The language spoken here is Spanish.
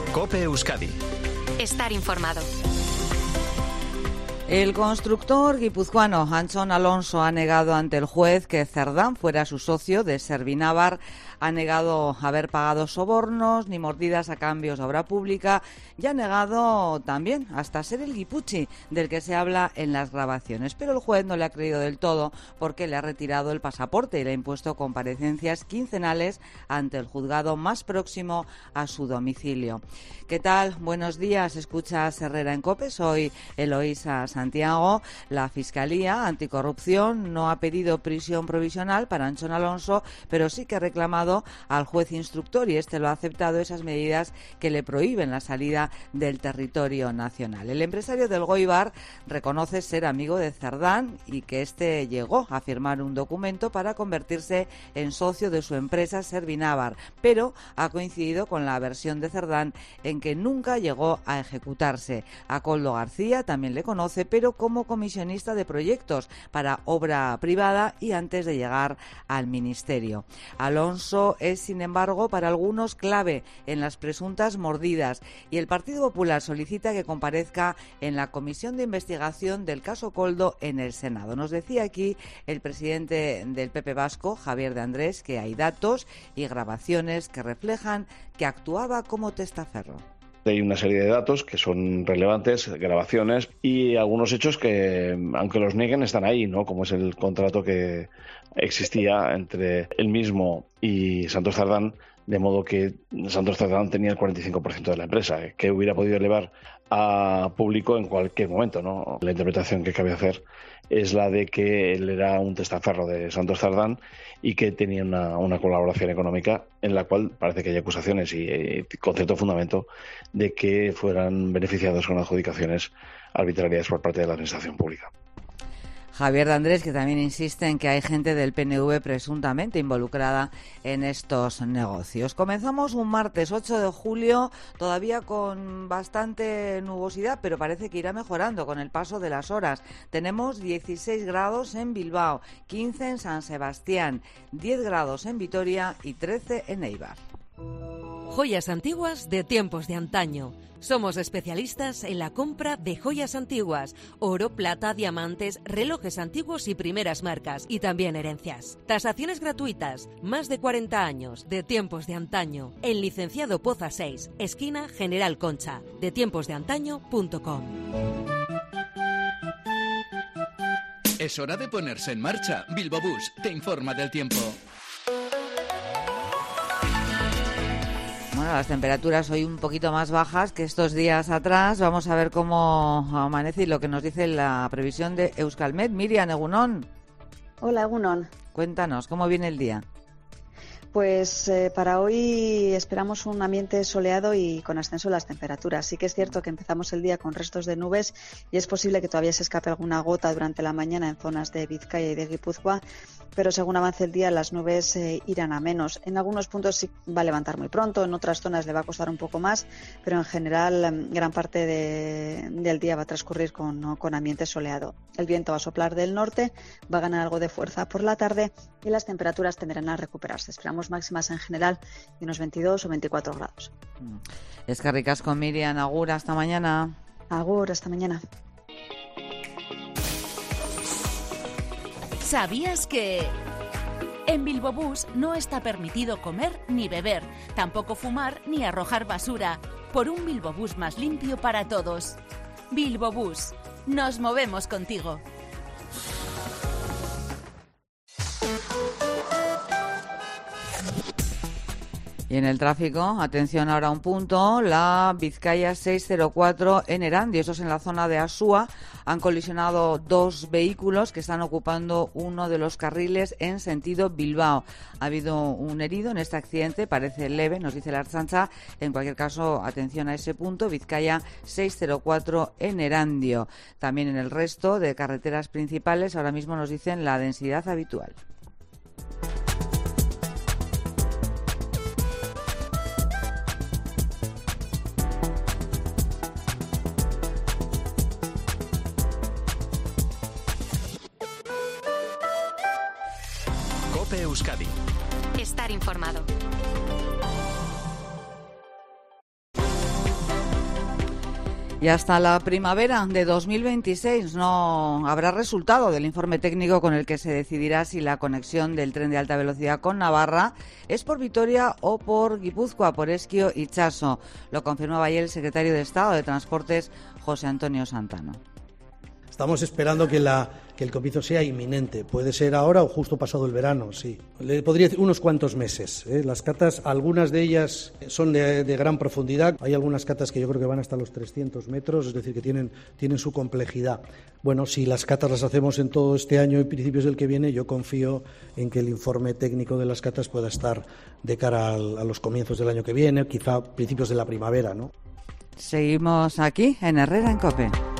COPE Euskadi. Estar informado. El constructor guipuzcoano Antxon Alonso ha negado ante el juez que Cerdán fuera su socio de Servinavar. Ha negado haber pagado sobornos ni mordidas a cambios de obra pública y ha negado también hasta ser el guipuchi del que se habla en las grabaciones. Pero el juez no le ha creído del todo porque le ha retirado el pasaporte y le ha impuesto comparecencias quincenales ante el juzgado más próximo a su domicilio. ¿Qué tal? Buenos días. Escuchas Herrera en COPE. Soy Eloísa Santiago. La Fiscalía Anticorrupción no ha pedido prisión provisional para Antxon Alonso, pero sí que ha reclamado al juez instructor, y este lo ha aceptado, esas medidas que le prohíben la salida del territorio nacional. El empresario del Goibar reconoce ser amigo de Cerdán y que este llegó a firmar un documento para convertirse en socio de su empresa Servinavar, pero ha coincidido con la versión de Cerdán en que nunca llegó a ejecutarse. A Koldo García también le conoce, pero como comisionista de proyectos para obra privada y antes de llegar al ministerio. Alonso es, sin embargo, para algunos clave en las presuntas mordidas, y el Partido Popular solicita que comparezca en la comisión de investigación del caso Koldo en el Senado. Nos decía aquí el presidente del PP vasco, Javier de Andrés, que hay datos y grabaciones que reflejan que actuaba como testaferro. Hay una serie de datos que son relevantes, grabaciones y algunos hechos que, aunque los nieguen, están ahí, ¿no? Como es el contrato que existía entre él mismo y Santos Cerdán, de modo que Santos Cerdán tenía el 45% de la empresa, que hubiera podido elevar a público en cualquier momento, ¿no? La interpretación que cabe hacer es la de que él era un testaferro de Santos Cerdán y que tenía una colaboración económica en la cual parece que hay acusaciones y con cierto fundamento de que fueran beneficiados con adjudicaciones arbitrarias por parte de la administración pública. Javier de Andrés, que también insiste en que hay gente del PNV presuntamente involucrada en estos negocios. Comenzamos un martes 8 de julio, todavía con bastante nubosidad, pero parece que irá mejorando con el paso de las horas. Tenemos 16 grados en Bilbao, 15 en San Sebastián, 10 grados en Vitoria y 13 en Eibar. Joyas antiguas de tiempos de antaño. Somos especialistas en la compra de joyas antiguas, oro, plata, diamantes, relojes antiguos y primeras marcas, y también herencias. Tasaciones gratuitas, más de 40 años, de tiempos de antaño, en Licenciado Poza 6, esquina General Concha, detiemposdeantaño.com. Es hora de ponerse en marcha. Bilbo Bus te informa del tiempo. Bueno, las temperaturas hoy un poquito más bajas que estos días atrás. Vamos a ver cómo amanece y lo que nos dice la previsión de Euskalmet. Miriam, Egunon. Hola, Egunon. Cuéntanos, ¿cómo viene el día? Pues para hoy esperamos un ambiente soleado y con ascenso en las temperaturas. Sí que es cierto que empezamos el día con restos de nubes y es posible que todavía se escape alguna gota durante la mañana en zonas de Vizcaya y de Guipúzcoa, pero según avance el día las nubes irán a menos. En algunos puntos sí va a levantar muy pronto, en otras zonas le va a costar un poco más, pero en general gran parte del día va a transcurrir con ambiente soleado. El viento va a soplar del norte, va a ganar algo de fuerza por la tarde y las temperaturas tenderán a recuperarse. Esperamos máximas en general de unos 22 o 24 grados. Eskerrik asko, Miriam. Agur, hasta mañana. Agur, hasta mañana. ¿Sabías que en Bilbo Bus no está permitido comer ni beber, tampoco fumar ni arrojar basura? Por un Bilbo Bus más limpio para todos. Bilbo Bus, nos movemos contigo. Y en el tráfico, atención ahora a un punto, la Vizcaya 604 en Erandio, eso es en la zona de Asúa, han colisionado dos vehículos que están ocupando uno de los carriles en sentido Bilbao. Ha habido un herido en este accidente, parece leve, nos dice la Ertzaintza. En cualquier caso, atención a ese punto, Vizcaya 604 en Erandio. También en el resto de carreteras principales, ahora mismo nos dicen la densidad habitual. COPE Euskadi. Estar informado. Y hasta la primavera de 2026 no habrá resultado del informe técnico con el que se decidirá si la conexión del tren de alta velocidad con Navarra es por Vitoria o por Guipúzcoa, por Ezkio y Chaso. Lo confirmaba ayer el secretario de Estado de Transportes, José Antonio Santano. Estamos esperando que el comienzo sea inminente. Puede ser ahora o justo pasado el verano, sí. Le podría decir unos cuantos meses. Las catas, algunas de ellas son de gran profundidad. Hay algunas catas que yo creo que van hasta los 300 metros, es decir, que tienen su complejidad. Bueno, si las catas las hacemos en todo este año y principios del que viene, yo confío en que el informe técnico de las catas pueda estar de cara a los comienzos del año que viene, quizá principios de la primavera, ¿no? Seguimos aquí en Herrera en COPE.